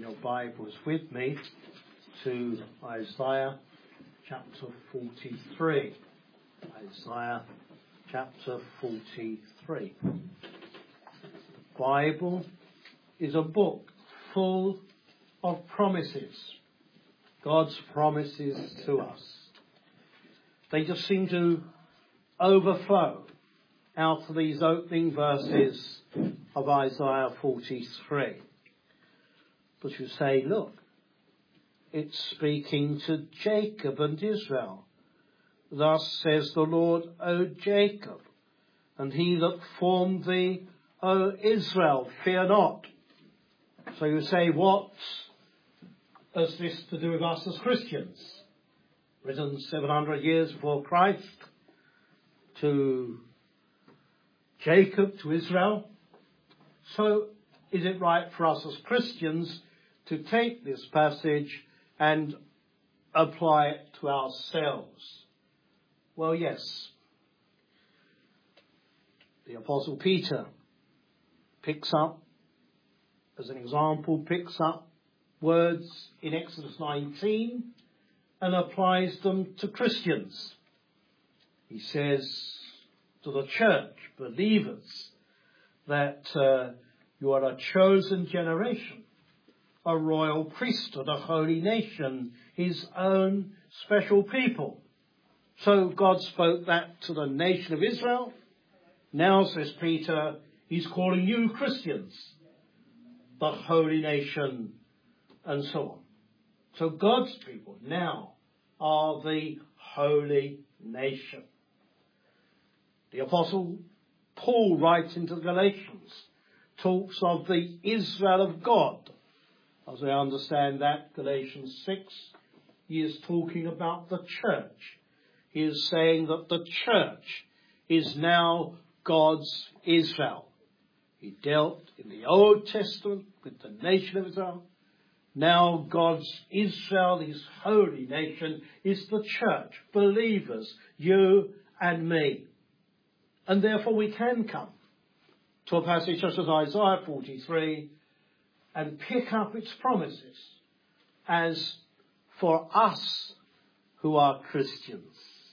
your Bibles with me to Isaiah chapter 43. Isaiah chapter 43. The Bible is a book full of promises. God's promises to us. They just seem to overflow out of these opening verses of Isaiah 43. But you say, look, it's speaking to Jacob and Israel. Thus says the Lord, O Jacob, and he that formed thee, O Israel, fear not. So you say, what has this to do with us as Christians? Written 700 years before Christ to Jacob, to Israel. So is it right for us as Christians to take this passage and apply it to ourselves? Well, yes. The Apostle Peter picks up words in Exodus 19 and applies them to Christians. He says to the church, believers, that you are a chosen generation, a royal priesthood, a holy nation, his own special people. So God spoke that to the nation of Israel. Now, says Peter, he's calling you Christians, the holy nation, and so on. So God's people now are the holy nation. The Apostle Paul writes into the Galatians, talks of the Israel of God. As I understand that, Galatians 6, he is talking about the church. He is saying that the church is now God's Israel. He dealt in the Old Testament with the nation of Israel. Now God's Israel, his holy nation, is the church, believers, you and me. And therefore we can come to a passage such as Isaiah 43 and pick up its promises as for us who are Christians.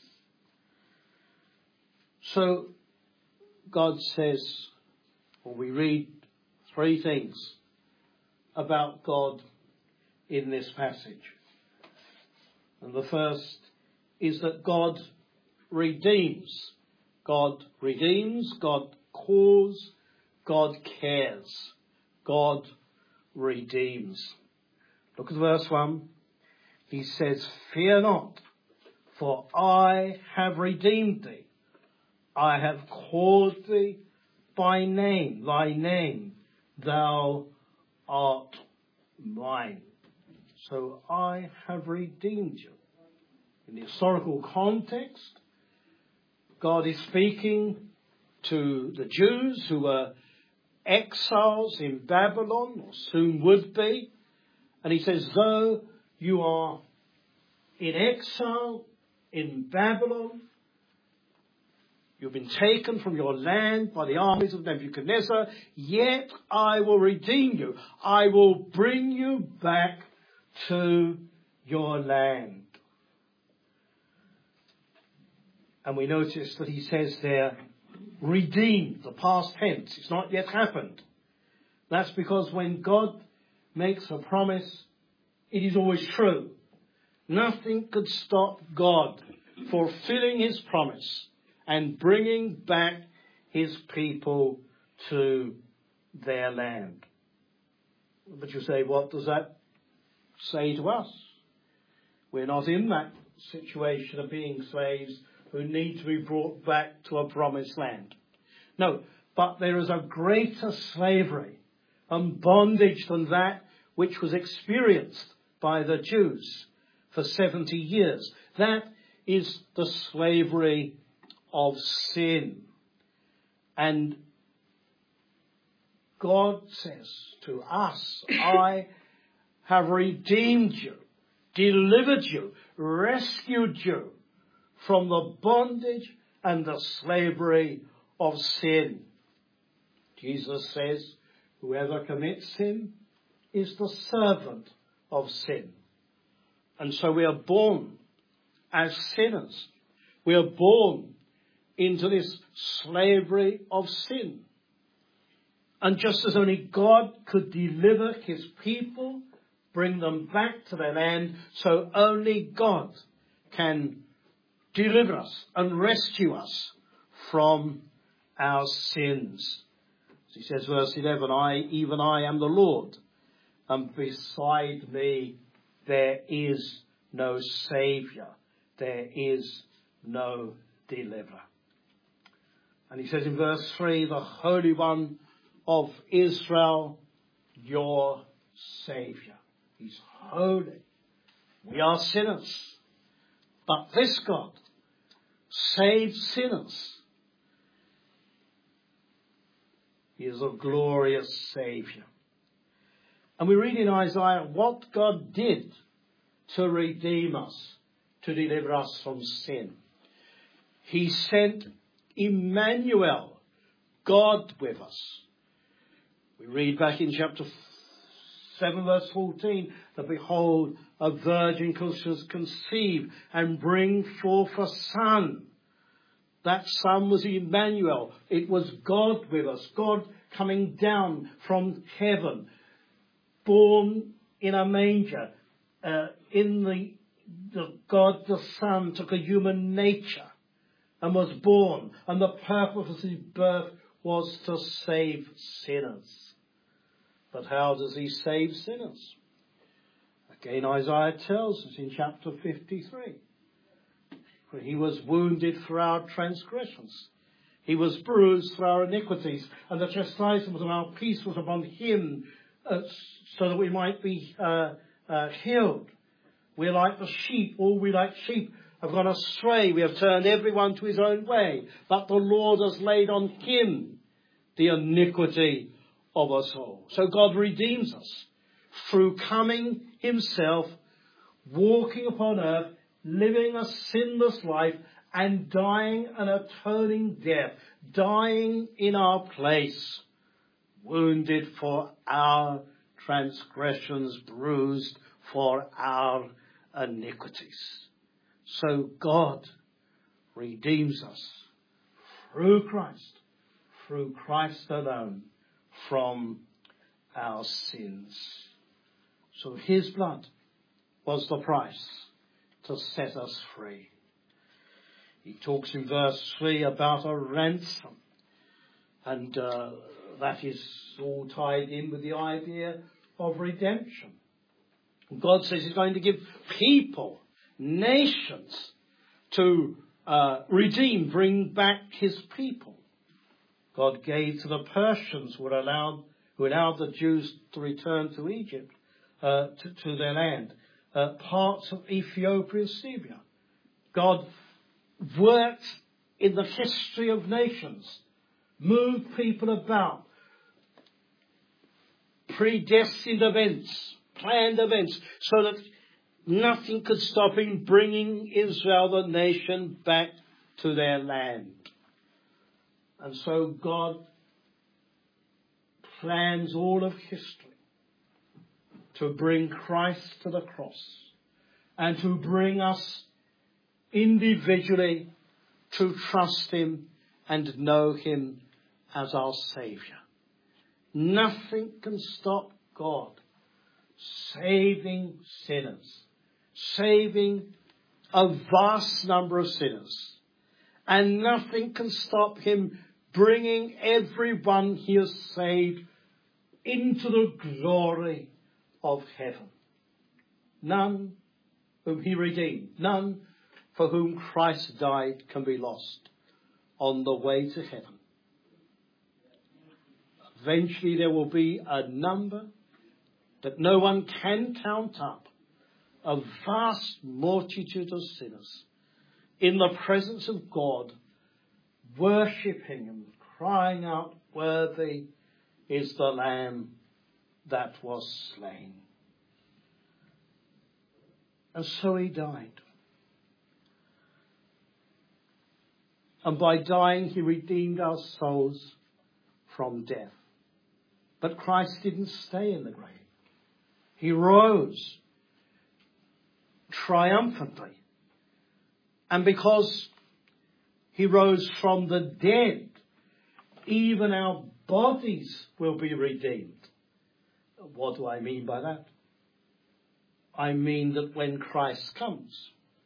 So God says, or we read three things about God in this passage. And the first is that God redeems. God redeems, God calls, God cares. God redeems. Look at verse 1. He says, fear not, for I have redeemed thee. I have called thee by name, thy name, thou art mine. So I have redeemed you. In the historical context, God is speaking to the Jews who were exiles in Babylon, or soon would be. And he says, though you are in exile in Babylon, you've been taken from your land by the armies of Nebuchadnezzar, yet I will redeem you. I will bring you back to your land. And we notice that he says there, redeemed, the past tense. It's not yet happened. That's because when God makes a promise, it is always true. Nothing could stop God fulfilling his promise and bringing back his people to their land. But you say, what does that say to us? We're not in that situation of being slaves who need to be brought back to a promised land. No, but there is a greater slavery and bondage than that which was experienced by the Jews for 70 years. That is the slavery of sin. And God says to us, I have redeemed you, delivered you, rescued you from the bondage and the slavery of sin. Jesus says, whoever commits sin is the servant of sin. And so we are born as sinners. We are born into this slavery of sin. And just as only God could deliver his people, bring them back to their land, so only God can deliver us and rescue us from our sins. He says, verse 11, even I am the Lord, and beside me there is no Saviour, there is no deliverer. And he says in verse 3, the Holy One of Israel, your Saviour. He's holy. We are sinners. But this God saves sinners. He is a glorious Saviour. And we read in Isaiah what God did to redeem us, to deliver us from sin. He sent Emmanuel, God with us. We read back in chapter 7 verse 14 that behold, a virgin shall conceive and bring forth a son. That son was Emmanuel. It was God with us. God coming down from heaven, born in a manger. God the Son took a human nature and was born. And the purpose of his birth was to save sinners. But how does he save sinners? Again, Isaiah tells us in chapter 53. For he was wounded for our transgressions. He was bruised for our iniquities. And the chastisement of our peace was upon him, so that we might be healed. We're like the sheep. All we like sheep have gone astray. We have turned everyone to his own way. But the Lord has laid on him the iniquity of us all. So God redeems us through coming himself, walking upon earth, living a sinless life, and dying an atoning death, dying in our place, wounded for our transgressions, bruised for our iniquities. So God redeems us through Christ alone, from our sins. So his blood was the price to set us free. He talks in verse 3 about a ransom, and that is all tied in with the idea of redemption. God says he's going to give people, nations, to redeem, bring back his people. God gave to the Persians who allowed the Jews to return to Egypt, to their land, parts of Ethiopia and Syria. God worked in the history of nations, moved people about, predestined events, planned events, so that nothing could stop him bringing Israel, the nation, back to their land. And so God plans all of history to bring Christ to the cross and to bring us individually to trust him and know him as our Saviour. Nothing can stop God saving sinners, saving a vast number of sinners. And nothing can stop him bringing everyone he has saved into the glory of heaven. None whom he redeemed, none for whom Christ died, can be lost on the way to heaven. Eventually there will be a number that no one can count up, a vast multitude of sinners in the presence of God, worshipping and crying out, worthy is the Lamb that was slain. And so he died. And by dying, he redeemed our souls from death. But Christ didn't stay in the grave. He rose triumphantly. And because he rose from the dead, even our bodies will be redeemed. What do I mean by that? I mean that when Christ comes,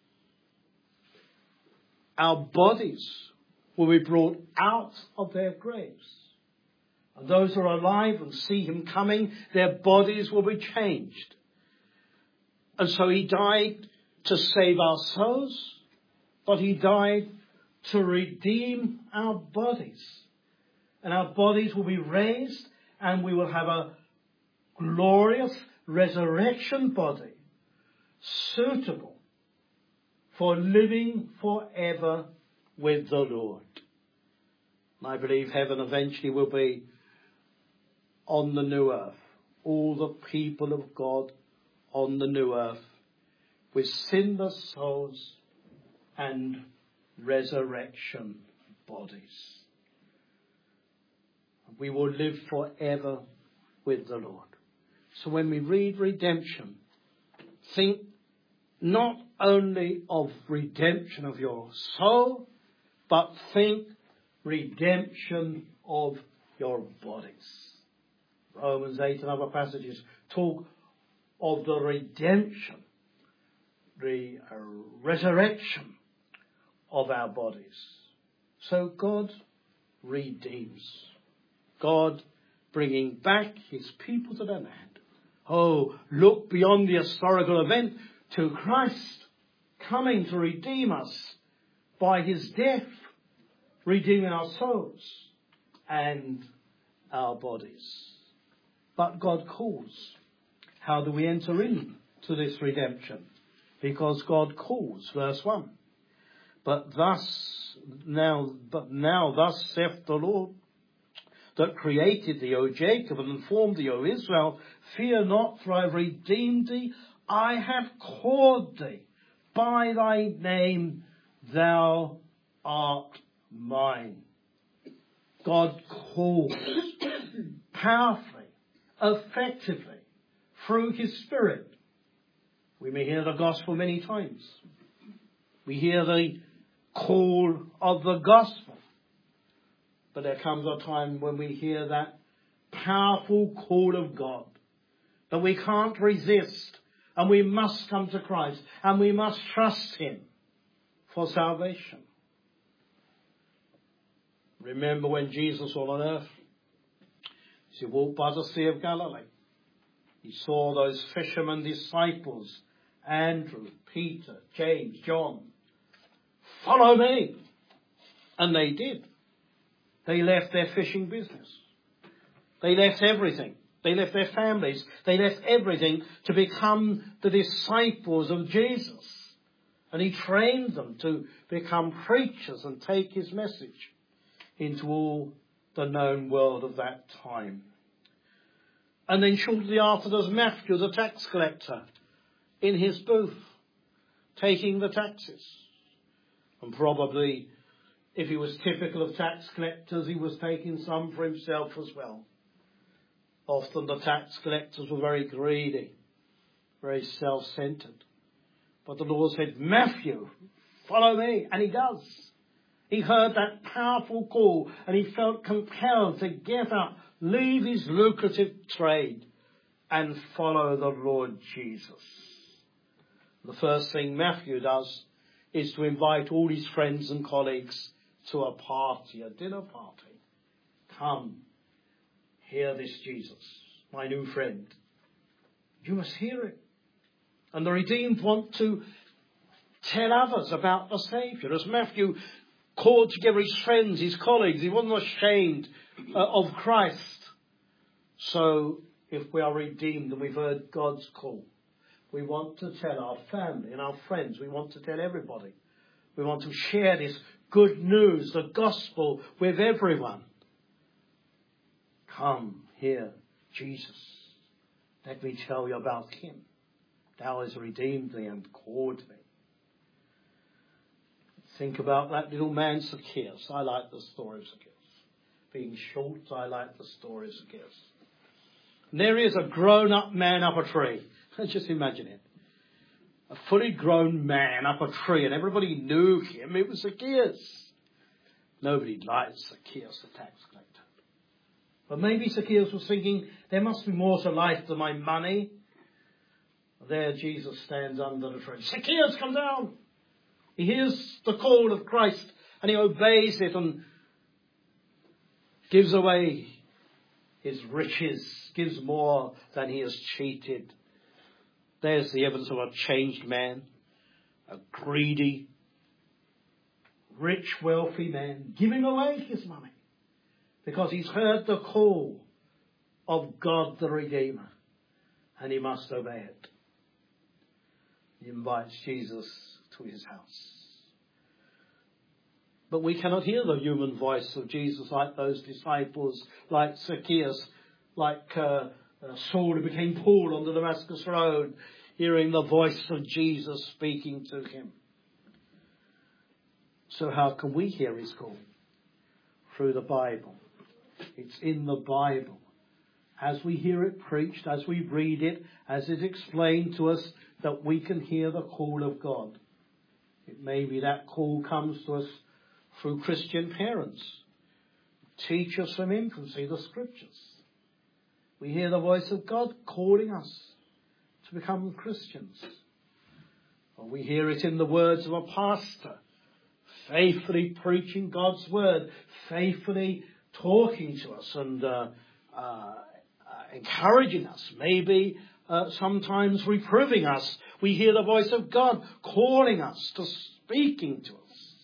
our bodies will be brought out of their graves. And those who are alive and see him coming, their bodies will be changed. And so he died to save our souls, but he died to redeem our bodies. And our bodies will be raised, and we will have a glorious resurrection body suitable for living forever with the Lord. And I believe heaven eventually will be on the new earth. All the people of God on the new earth with sinless souls and resurrection bodies. We will live forever with the Lord. So when we read redemption, think not only of redemption of your soul, but think redemption of your bodies. Romans 8 and other passages talk of the redemption, the resurrection of our bodies. So God redeems. God bringing back his people to the land. Oh, look beyond the historical event to Christ coming to redeem us by his death, redeeming our souls and our bodies. But God calls. How do we enter into this redemption? Because God calls, verse 1. But now thus saith the Lord, that created thee, O Jacob, and formed thee, O Israel, fear not, for I have redeemed thee. I have called thee by thy name, thou art mine. God calls powerfully, effectively, through his Spirit. We may hear the gospel many times. We hear the call of the gospel. But there comes a time when we hear that powerful call of God that we can't resist, and we must come to Christ, and we must trust him for salvation. Remember when Jesus was on earth, he walked by the Sea of Galilee. He saw those fishermen disciples, Andrew, Peter, James, John. Follow me. And they did. They left their fishing business. They left everything. They left their families. They left everything to become the disciples of Jesus. And he trained them to become preachers and take his message into all the known world of that time. And then shortly after, there's Matthew, the tax collector, in his booth, taking the taxes. And probably, if he was typical of tax collectors, he was taking some for himself as well. Often the tax collectors were very greedy, very self-centered. But the Lord said, Matthew, follow me. And he does. He heard that powerful call, and he felt compelled to get up, leave his lucrative trade, and follow the Lord Jesus. The first thing Matthew does is to invite all his friends and colleagues to a party, a dinner party. Come, hear this Jesus, my new friend. You must hear it. And the redeemed want to tell others about the Saviour. As Matthew called together his friends, his colleagues, he wasn't ashamed of Christ. So, if we are redeemed and we've heard God's call, we want to tell our family and our friends. We want to tell everybody. We want to share this good news, the gospel, with everyone. Come, hear Jesus. Let me tell you about him. Thou hast redeemed thee and called thee. Think about that little man Zacchaeus. I like the story of Zacchaeus. Being short, I like the story of Zacchaeus. And there he is, a grown-up man up a tree. Let's just imagine it. A fully grown man up a tree, and everybody knew him. It was Zacchaeus. Nobody liked Zacchaeus, the tax collector. But maybe Zacchaeus was thinking, there must be more to life than my money. There Jesus stands under the tree. Zacchaeus, come down! He hears the call of Christ, and he obeys it and gives away his riches, gives more than he has cheated. There's the evidence of a changed man, a greedy, rich, wealthy man, giving away his money because he's heard the call of God the Redeemer, and he must obey it. He invites Jesus to his house. But we cannot hear the human voice of Jesus like those disciples, like Zacchaeus, like Saul who became Paul on the Damascus Road, hearing the voice of Jesus speaking to him. So how can we hear his call? Through the Bible. It's in the Bible. As we hear it preached, as we read it, as it's explained to us, that we can hear the call of God. It may be that call comes to us through Christian parents. Teach us from infancy the scriptures. We hear the voice of God calling us to become Christians. Or we hear it in the words of a pastor, faithfully preaching God's word, faithfully talking to us and encouraging us, maybe sometimes reproving us. We hear the voice of God calling us, to speaking to us.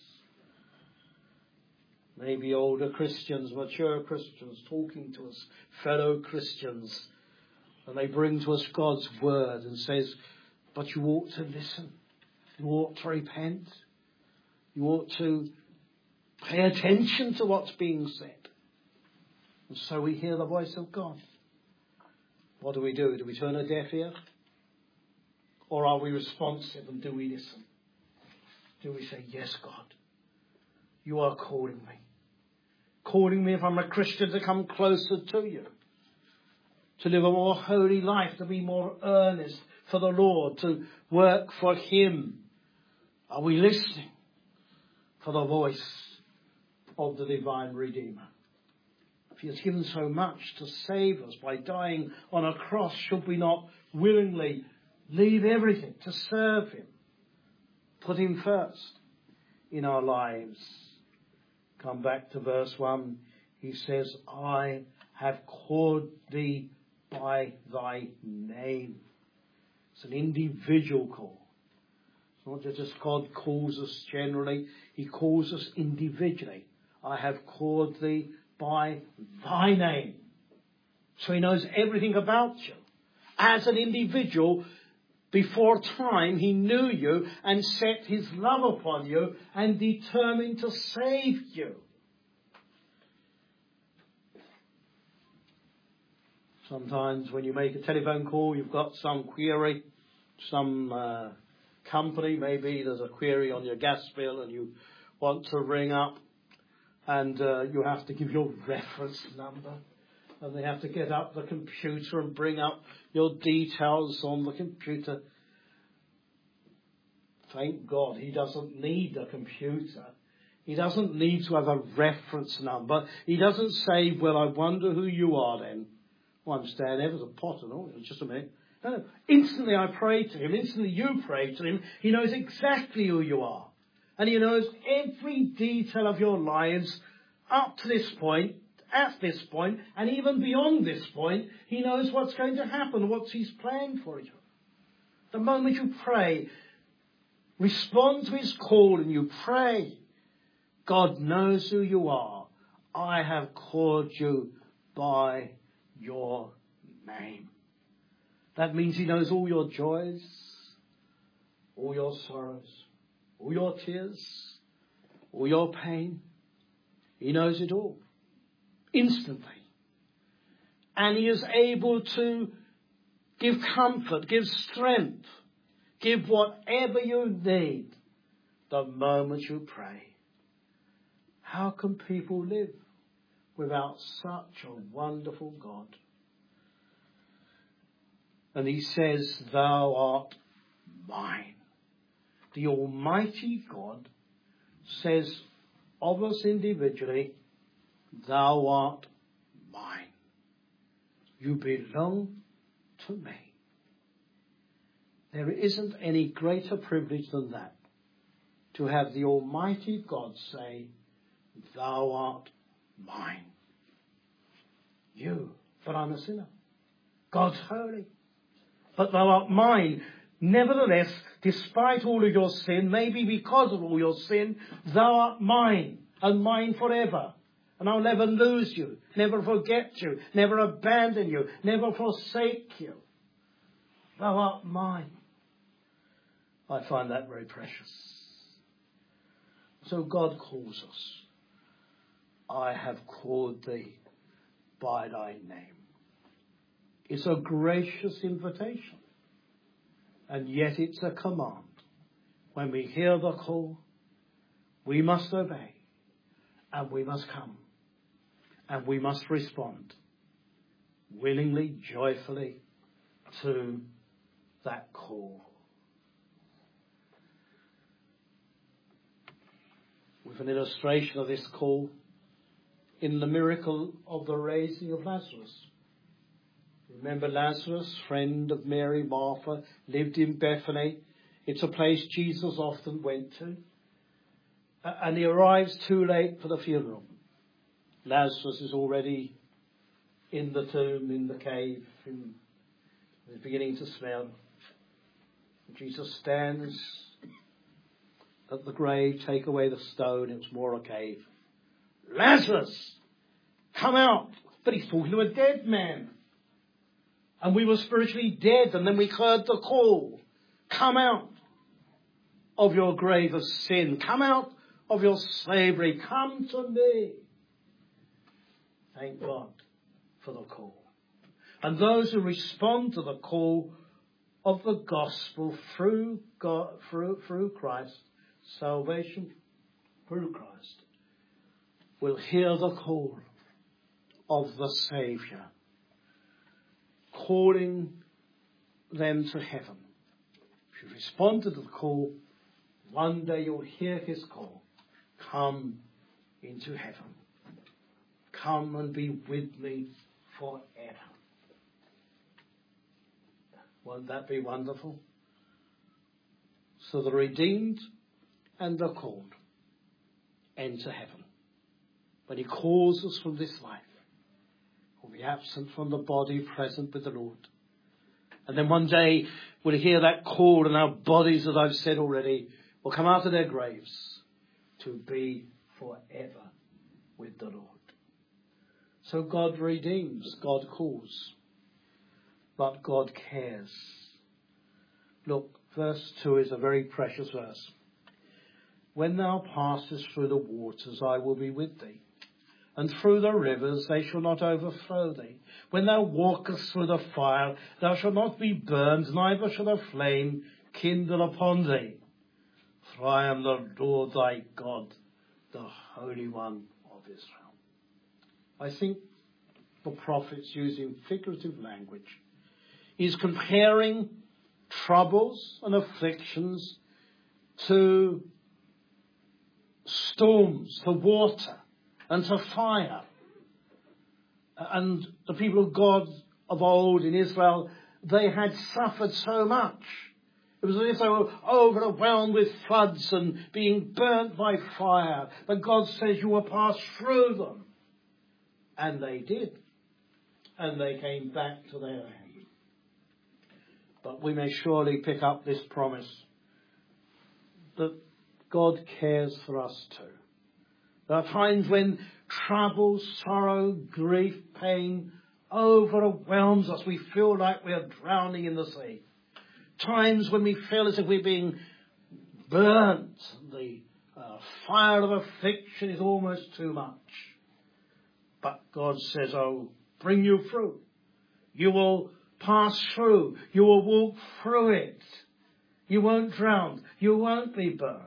Maybe older Christians, mature Christians talking to us, fellow Christians, and they bring to us God's word and says, but you ought to listen. You ought to repent. You ought to pay attention to what's being said. And so we hear the voice of God. What do? Do we turn a deaf ear? Or are we responsive and do we listen? Do we say, yes, God, you are calling me. Calling me, if I'm a Christian, to come closer to you. To live a more holy life, to be more earnest for the Lord, to work for him. Are we listening for the voice of the divine Redeemer? If he has given so much to save us by dying on a cross, should we not willingly leave everything to serve him? Put him first in our lives. Come back to verse 1. He says, I have called thee by thy name. It's an individual call. It's not just God calls us generally. He calls us individually. I have called thee by thy name. So he knows everything about you. As an individual, before time, he knew you and set his love upon you and determined to save you. Sometimes when you make a telephone call, you've got some query, some company, maybe there's a query on your gas bill and you want to ring up and you have to give your reference number. And they have to get up the computer and bring up your details on the computer. Thank God he doesn't need a computer. He doesn't need to have a reference number. He doesn't say, well, I wonder who you are then. Well, I'm staying there, there's a pot and all. Just a minute. No. Instantly I pray to him. Instantly you pray to him. He knows exactly who you are. And he knows every detail of your lives up to this point, at this point, and even beyond this point. He knows what's going to happen, what he's planned for you. The moment you pray, respond to his call and you pray, God knows who you are. I have called you by your name. That means he knows all your joys, all your sorrows, all your tears, all your pain. He knows it all. Instantly. And he is able to give comfort, give strength, give whatever you need the moment you pray. How can people live without such a wonderful God? And he says, thou art mine. The Almighty God says of us individually, thou art mine. You belong to me. There isn't any greater privilege than that, to have the Almighty God say, thou art mine. You, but I'm a sinner. God's holy, but thou art mine. Nevertheless, despite all of your sin, maybe because of all your sin, thou art mine, and mine forever. And I'll never lose you, never forget you, never abandon you, never forsake you. Thou art mine. I find that very precious. So God calls us. I have called thee by thy name. It's a gracious invitation. And yet it's a command. When we hear the call, we must obey. And we must come. And we must respond willingly, joyfully to that call. With an illustration of this call in the miracle of the raising of Lazarus. Remember Lazarus, friend of Mary, Martha, lived in Bethany. It's a place Jesus often went to. And he arrives too late for the funeral. Lazarus is already in the tomb, in the cave, he's beginning to smell. Jesus stands at the grave, take away the stone, it's more a cave. Lazarus, come out! But he's talking to a dead man. And we were spiritually dead, and then we heard the call. Come out of your grave of sin. Come out of your slavery. Come to me. Thank God for the call. And those who respond to the call of the gospel through God, through Christ, salvation through Christ, will hear the call of the Saviour, calling them to heaven. If you respond to the call, one day you'll hear his call. Come into heaven. Come and be with me forever. Won't that be wonderful? So the redeemed and the called enter heaven. When he calls us from this life, we'll be absent from the body, present with the Lord. And then one day we'll hear that call, and our bodies, as I've said already, will come out of their graves to be forever with the Lord. So God redeems, God calls, but God cares. Look, verse 2 is a very precious verse. When thou passest through the waters, I will be with thee. And through the rivers, they shall not overflow thee. When thou walkest through the fire, thou shalt not be burned, neither shall a flame kindle upon thee. For I am the Lord thy God, the Holy One of Israel. I think the prophet's using figurative language. He's comparing troubles and afflictions to storms, to water, and to fire. And the people of God of old in Israel, they had suffered so much. It was as if they were overwhelmed with floods and being burnt by fire. But God says you will pass through them. And they did. And they came back to their land. But we may surely pick up this promise that God cares for us too. There are times when trouble, sorrow, grief, pain overwhelms us. We feel like we are drowning in the sea. Times when we feel as if we're being burnt. The fire of affliction is almost too much. But God says, I'll bring you through. You will pass through. You will walk through it. You won't drown. You won't be burnt.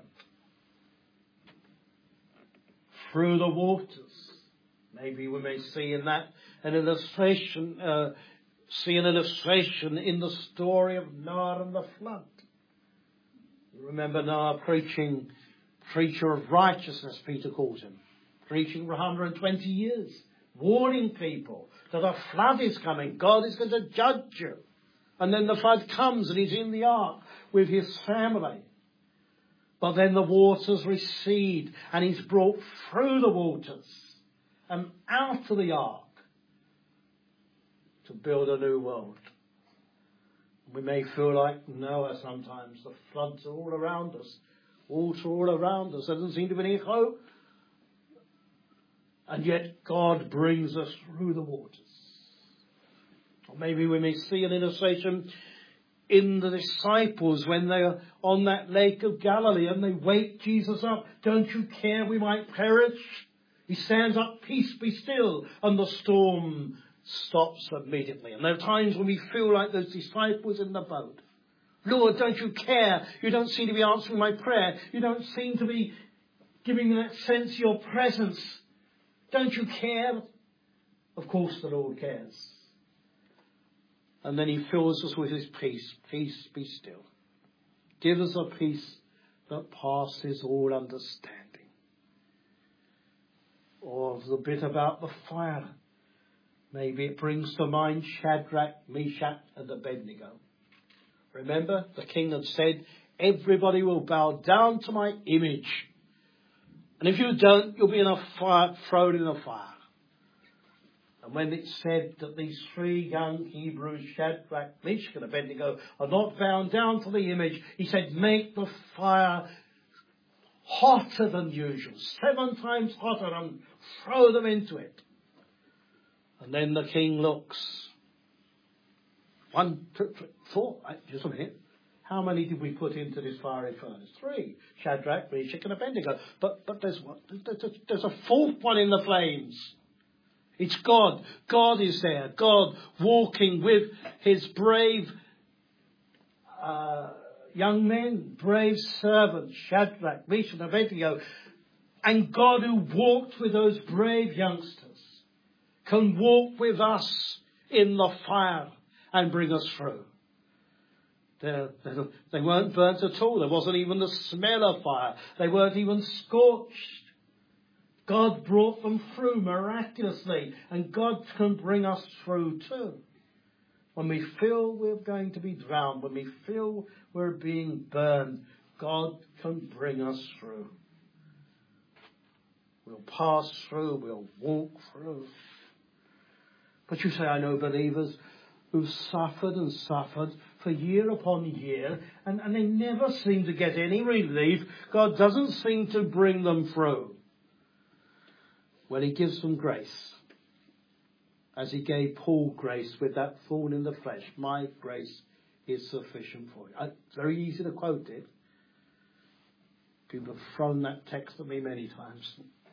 Through the waters. Maybe we may see in that an illustration see an illustration in the story of Noah and the flood. You remember Noah preacher of righteousness, Peter calls him, preaching for 120 years, warning people that a flood is coming. God is going to judge you. And then the flood comes and he's in the ark with his family. But then the waters recede and he's brought through the waters and out of the ark to build a new world. We may feel like Noah sometimes. The floods are all around us. Water all around us. There doesn't seem to be any hope. And yet God brings us through the waters. Or maybe we may see an illustration in the disciples when they are on that lake of Galilee and they wake Jesus up. Don't you care we might perish? He stands up, peace be still, and the storm stops immediately. And there are times when we feel like those disciples in the boat. Lord, don't you care? You don't seem to be answering my prayer. You don't seem to be giving me that sense of your presence. Don't you care? Of course the Lord cares. And then he fills us with his peace. Peace be still. Give us a peace that passes all understanding. Or the bit about the fire. Maybe it brings to mind Shadrach, Meshach and Abednego. Remember, the king had said, everybody will bow down to my image. And if you don't, you'll be in a fire, thrown in a fire. And when it said that these three young Hebrews, Shadrach, Meshach and Abednego, are not bound down to the image, he said, make the fire hotter than usual, 7 times hotter, and throw them into it. And then the king looks. 1, 2, 3, 4. Just a minute. How many did we put into this fiery furnace? 3. Shadrach, Meshach and Abednego. But there's one. There's a 4th one in the flames. It's God. God is there. God walking with his brave young men, brave servants, Shadrach, Meshach and Abednego. And God who walked with those brave youngsters can walk with us in the fire and bring us through. They weren't burnt at all. There wasn't even the smell of fire. They weren't even scorched. God brought them through miraculously, and God can bring us through too. When we feel we're going to be drowned, when we feel we're being burned, God can bring us through. We'll pass through, we'll walk through. But you say, I know believers who've suffered and suffered for year upon year, and they never seem to get any relief. God doesn't seem to bring them through. Well, he gives them grace, as he gave Paul grace with that thorn in the flesh. My grace is sufficient for you. It's very easy to quote it. People have thrown that text at me many times.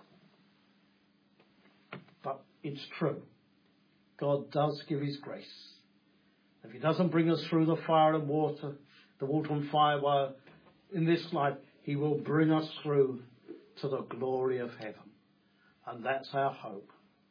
But it's true. God does give his grace. If he doesn't bring us through the fire and water, the water and fire while in this life, he will bring us through to the glory of heaven. And that's our hope.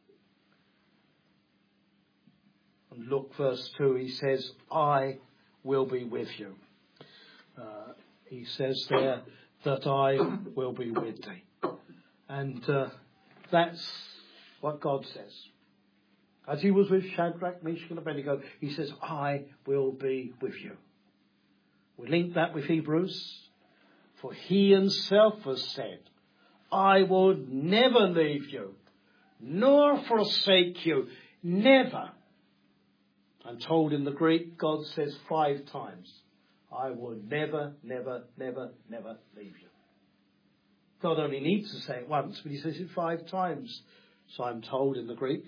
And look, verse 2, he says, I will be with you. He says there that I will be with thee. And that's what God says. As he was with Shadrach, Meshach and Abednego, he says, I will be with you. We link that with Hebrews. For he himself has said, I will never leave you, nor forsake you. Never. I'm told in the Greek, God says 5 times, I will never, never, never, never leave you. God only needs to say it once, but he says it 5 times. So I'm told in the Greek.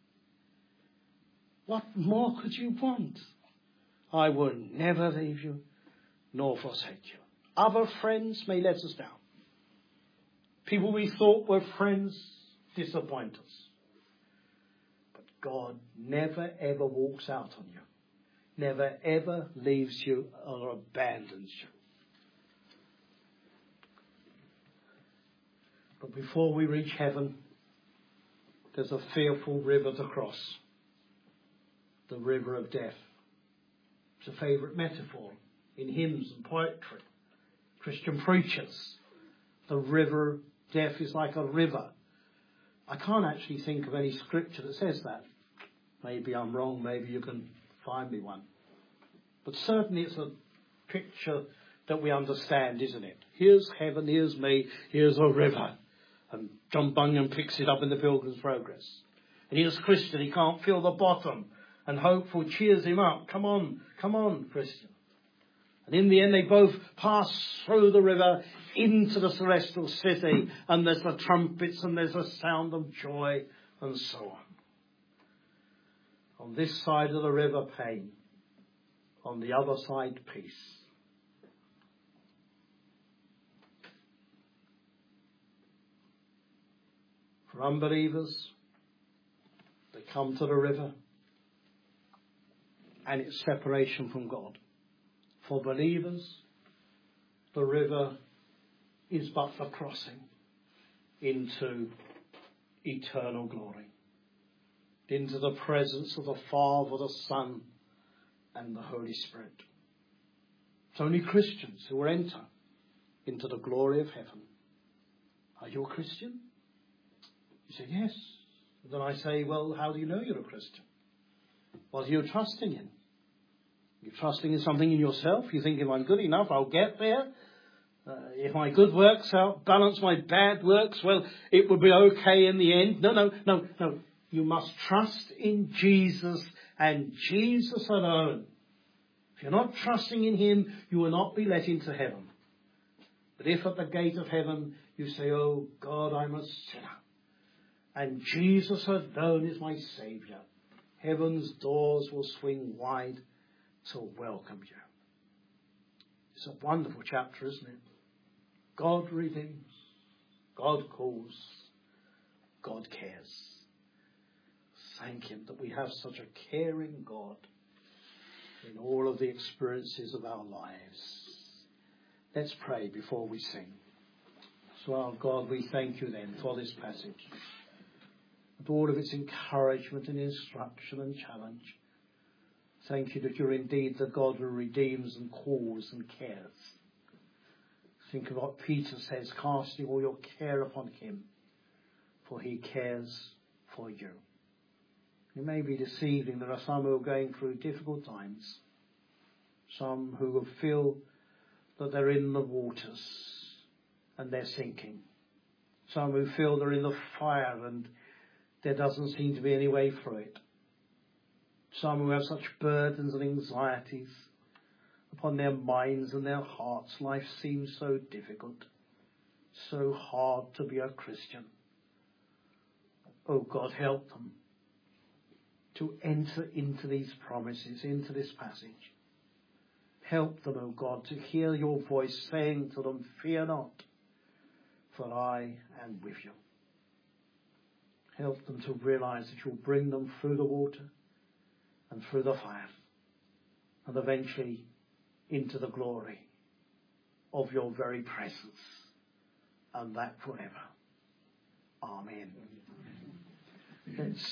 What more could you want? I will never leave you, nor forsake you. Other friends may let us down. People we thought were friends disappoint us. But God never ever walks out on you. Never ever leaves you or abandons you. But before we reach heaven, there's a fearful river to cross. the river of death. It's a favourite metaphor in hymns and poetry. Christian preachers. The river of death is like a river. I can't actually think of any scripture that says that. Maybe I'm wrong, maybe you can find me one. But certainly it's a picture that we understand, isn't it? Here's heaven, here's me, here's a river. And John Bunyan picks it up in the Pilgrim's Progress. And here's Christian, he can't feel the bottom. And hopeful cheers him up. Come on, Christian. And in the end they both pass through the river into the celestial city. And there's the trumpets and there's a sound of joy and so on. On this side of the river, pain. On the other side, peace. For unbelievers, they come to the river and it's separation from God. For believers, the river is but the crossing into eternal glory, into the presence of the Father, the Son, and the Holy Spirit. It's only Christians who will enter into the glory of heaven. Are you a Christian? You say, yes. And then I say, well, how do you know you're a Christian? Well, you're trusting in. You're trusting in something in yourself. You think if I'm good enough, I'll get there. If my good works outbalance my bad works, well, it will be okay in the end. No. You must trust in Jesus and Jesus alone. If you're not trusting in him, you will not be let into heaven. But if at the gate of heaven you say, oh God, I'm a sinner, and Jesus alone is my Saviour, heaven's doors will swing wide to welcome you. It's a wonderful chapter, isn't it? God redeems, God calls, God cares. Thank him that we have such a caring God in all of the experiences of our lives. Let's pray before we sing. So, our God, we thank you then for this passage, with all of its encouragement and instruction and challenge. Thank you that you're indeed the God who redeems and calls and cares. Think of what Peter says, casting all your care upon him, for he cares for you. It may be this evening there are some who are going through difficult times, some who feel that they're in the waters and they're sinking, some who feel they're in the fire and there doesn't seem to be any way through it, some who have such burdens and anxieties upon their minds and their hearts. Life seems so difficult, so hard to be a Christian. Oh God, help them to enter into these promises, into this passage. Help them, oh God, to hear your voice saying to them, fear not, for I am with you. Help them to realize that you'll bring them through the water and through the fire and eventually into the glory of your very presence, and that forever. Amen. Let's